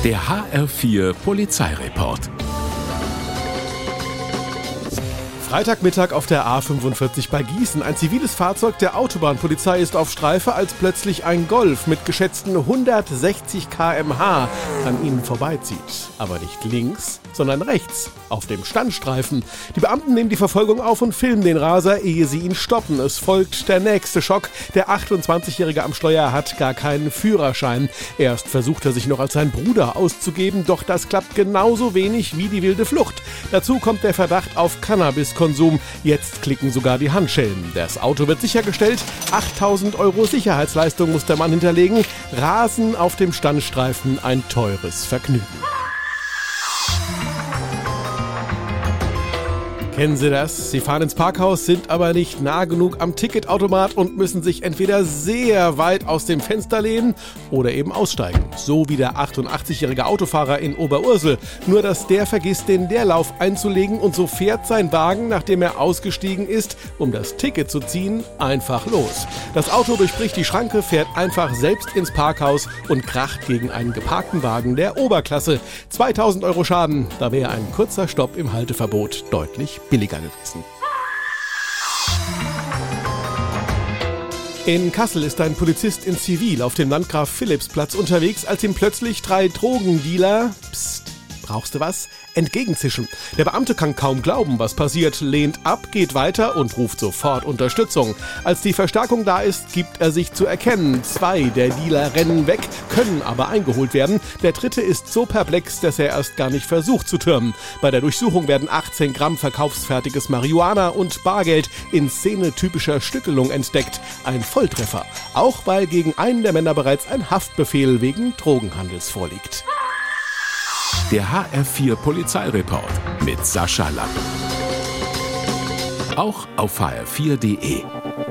Der HR4 Polizeireport. Freitagmittag auf der A45 bei Gießen. Ein ziviles Fahrzeug der Autobahnpolizei ist auf Streife, als plötzlich ein Golf mit geschätzten 160 km/h an ihnen vorbeizieht. Aber nicht links, sondern rechts, auf dem Standstreifen. Die Beamten nehmen die Verfolgung auf und filmen den Raser, ehe sie ihn stoppen. Es folgt der nächste Schock. Der 28-Jährige am Steuer hat gar keinen Führerschein. Erst versucht er sich noch als sein Bruder auszugeben, doch das klappt genauso wenig wie die wilde Flucht. Dazu kommt der Verdacht auf Cannabiskonsum. Jetzt klicken sogar die Handschellen. Das Auto wird sichergestellt. 8.000 € Sicherheitsleistung muss der Mann hinterlegen. Rasen auf dem Standstreifen, ein teures Vergnügen. Kennen Sie das? Sie fahren ins Parkhaus, sind aber nicht nah genug am Ticketautomat und müssen sich entweder sehr weit aus dem Fenster lehnen oder eben aussteigen. So wie der 88-jährige Autofahrer in Oberursel. Nur dass der vergisst, den Leerlauf einzulegen und so fährt sein Wagen, nachdem er ausgestiegen ist, um das Ticket zu ziehen, einfach los. Das Auto durchbricht die Schranke, fährt einfach selbst ins Parkhaus und kracht gegen einen geparkten Wagen der Oberklasse. 2.000 € Schaden, da wäre ein kurzer Stopp im Halteverbot deutlich billiger gewesen. In Kassel ist ein Polizist in Zivil auf dem Landgraf-Philipps-Platz unterwegs, als ihm plötzlich 3 Drogendealer, brauchst du was?, entgegenzischen. Der Beamte kann kaum glauben, was passiert, lehnt ab, geht weiter und ruft sofort Unterstützung. Als die Verstärkung da ist, gibt er sich zu erkennen. 2 der Dealer rennen weg, können aber eingeholt werden. Der 3. ist so perplex, dass er erst gar nicht versucht zu türmen. Bei der Durchsuchung werden 18 Gramm verkaufsfertiges Marihuana und Bargeld in szenetypischer Stückelung entdeckt. Ein Volltreffer. Auch weil gegen einen der Männer bereits ein Haftbefehl wegen Drogenhandels vorliegt. Der HR4 Polizeireport mit Sascha Lapp. Auch auf hr4.de.